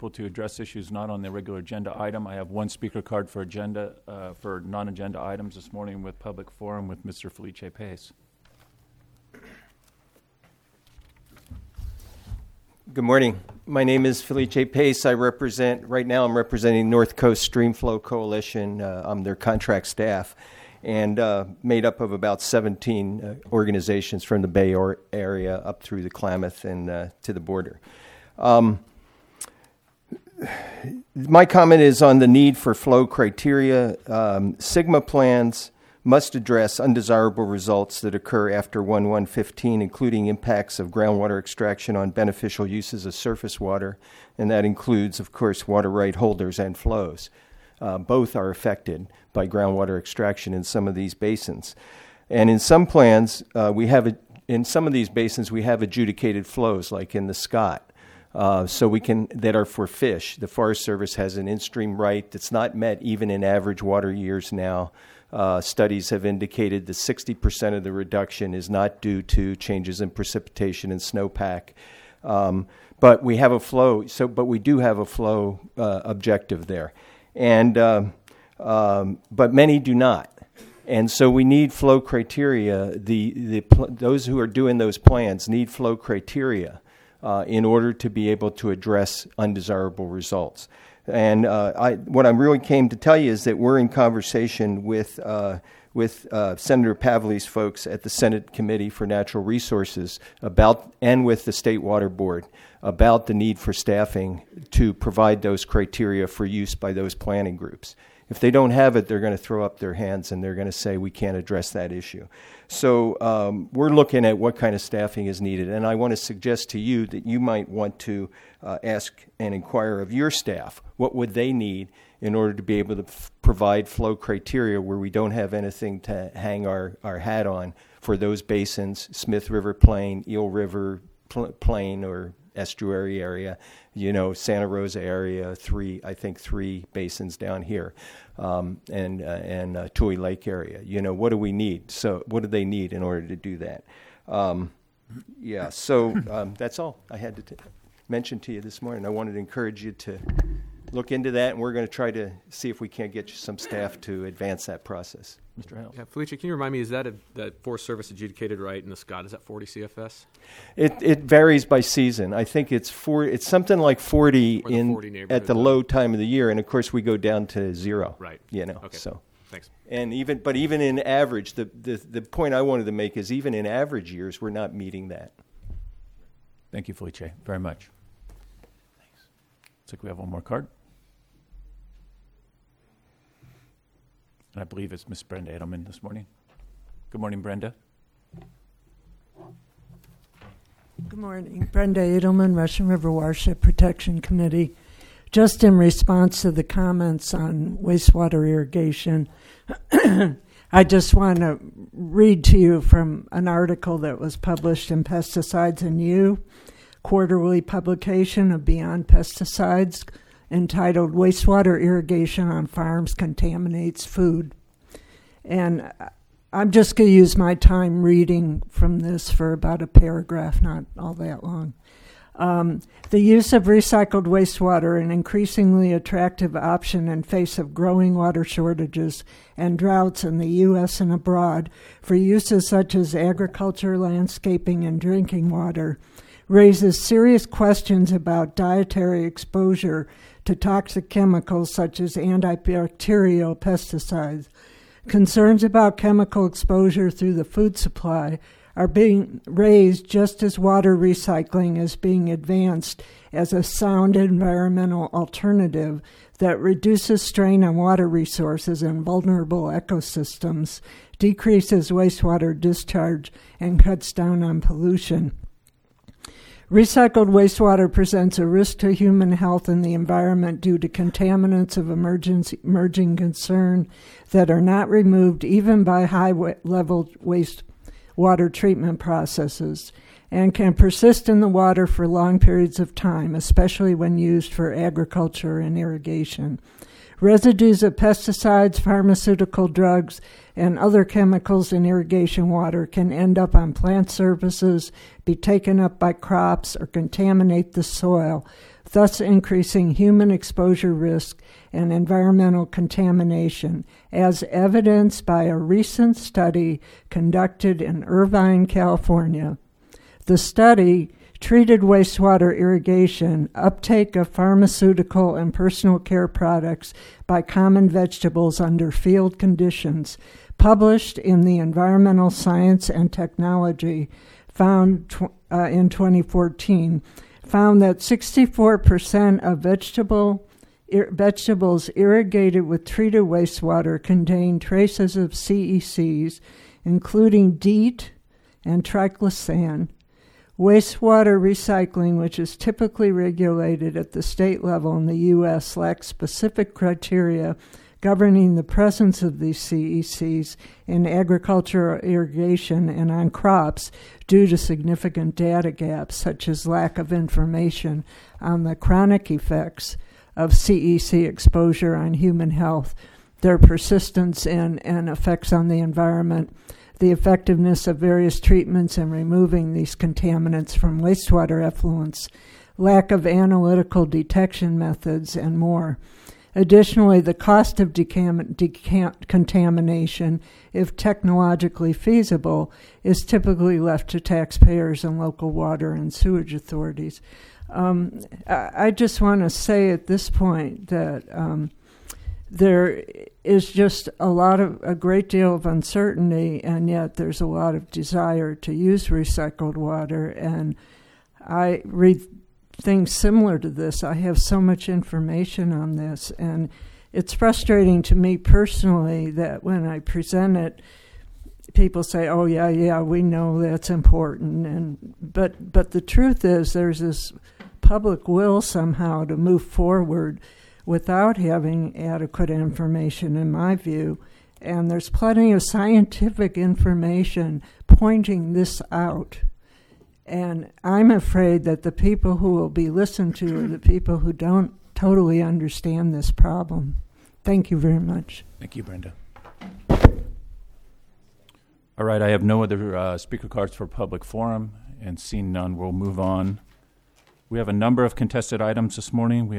people to address issues not on the regular agenda item. I have one speaker card for for non-agenda items this morning with public forum with Mr. Felice Pace. Good morning. My name is Felice Pace. I'm representing North Coast Streamflow Coalition. I'm their contract staff, and made up of about 17 organizations from the Bay Area up through the Klamath and to the border. My comment is on the need for flow criteria. Sigma plans must address undesirable results that occur after 1/1/15, including impacts of groundwater extraction on beneficial uses of surface water, and that includes, of course, water right holders and flows. Both are affected by groundwater extraction in some of these basins. And in some plans, in some of these basins, we have adjudicated flows, like in the Scott. That are for fish. The Forest Service has an in-stream right that's not met even in average water years now. Studies have indicated that 60% of the reduction is not due to changes in precipitation and snowpack. But we have a flow, but we do have a flow objective there. But many do not. And so we need flow criteria. Those who are doing those plans need flow criteria in order to be able to address undesirable results. And what I really came to tell you is that we're in conversation with Senator Pavley's folks at the Senate Committee for Natural Resources and with the State Water Board about the need for staffing to provide those criteria for use by those planning groups. If they don't have it, they're going to throw up their hands and they're going to say we can't address that issue. So we're looking at what kind of staffing is needed. And I want to suggest to you that you might want to ask and inquire of your staff, what would they need in order to be able to provide flow criteria where we don't have anything to hang our hat on for those basins, Smith River Plain, Eel River Plain or estuary area, Santa Rosa area, three basins down here, and Tule Lake area. What do we need? So what do they need in order to do that? That's all I had to mention to you this morning. I wanted to encourage you to look into that, and we're going to try to see if we can't get you some staff to advance that process. Mr. Hales. Yeah, Felice, can you remind me, is that that Forest Service adjudicated right in the Scott? Is that 40 CFS? It varies by season. I think it's something like 40 at the low time of the year, and of course we go down to 0. Right. Okay. So thanks. And even in average, the point I wanted to make is even in average years we're not meeting that. Thank you, Felice, very much. Thanks. Looks like we have one more card. And I believe it's Miss Brenda Edelman this morning. Good morning, Brenda. Good morning. Brenda Edelman, Russian River Watershed Protection Committee. Just in response to the comments on wastewater irrigation, I just want to read to you from an article that was published in Pesticides and You, quarterly publication of Beyond Pesticides, entitled Wastewater Irrigation on Farms Contaminates Food. And I'm just going to use my time reading from this for about a paragraph, not all that long. The use of recycled wastewater, an increasingly attractive option in face of growing water shortages and droughts in the U.S. and abroad for uses such as agriculture, landscaping, and drinking water, raises serious questions about dietary exposure to toxic chemicals such as antibacterial pesticides. Concerns about chemical exposure through the food supply are being raised just as water recycling is being advanced as a sound environmental alternative that reduces strain on water resources and vulnerable ecosystems, decreases wastewater discharge, and cuts down on pollution. Recycled wastewater presents a risk to human health and the environment due to contaminants of emerging concern that are not removed even by high-level wastewater treatment processes and can persist in the water for long periods of time, especially when used for agriculture and irrigation. Residues of pesticides, pharmaceutical drugs, and other chemicals in irrigation water can end up on plant surfaces, be taken up by crops, or contaminate the soil, thus increasing human exposure risk and environmental contamination, as evidenced by a recent study conducted in Irvine, California. The study treated wastewater irrigation, uptake of pharmaceutical and personal care products by common vegetables under field conditions, published in the Environmental Science and Technology, found in 2014, found that 64% of vegetables irrigated with treated wastewater contain traces of CECs, including DEET and triclosan. Wastewater recycling, which is typically regulated at the state level in the U.S., lacks specific criteria governing the presence of these CECs in agricultural irrigation and on crops due to significant data gaps, such as lack of information on the chronic effects of CEC exposure on human health, their persistence and effects on the environment, the effectiveness of various treatments in removing these contaminants from wastewater effluents, lack of analytical detection methods, and more. Additionally, the cost of contamination, if technologically feasible, is typically left to taxpayers and local water and sewage authorities. I just want to say at this point that there is just a great deal of uncertainty, and yet there's a lot of desire to use recycled water. And I read things similar to this. I have so much information on this, and it's frustrating to me personally that when I present it, people say, "Oh yeah, we know that's important," but the truth is there's this public will somehow to move forward without having adequate information, in my view. And there's plenty of scientific information pointing this out. And I'm afraid that the people who will be listened to are the people who don't totally understand this problem. Thank you very much. Thank you, Brenda. All right, I have no other speaker cards for public forum, and seeing none, we'll move on. We have a number of contested items this morning.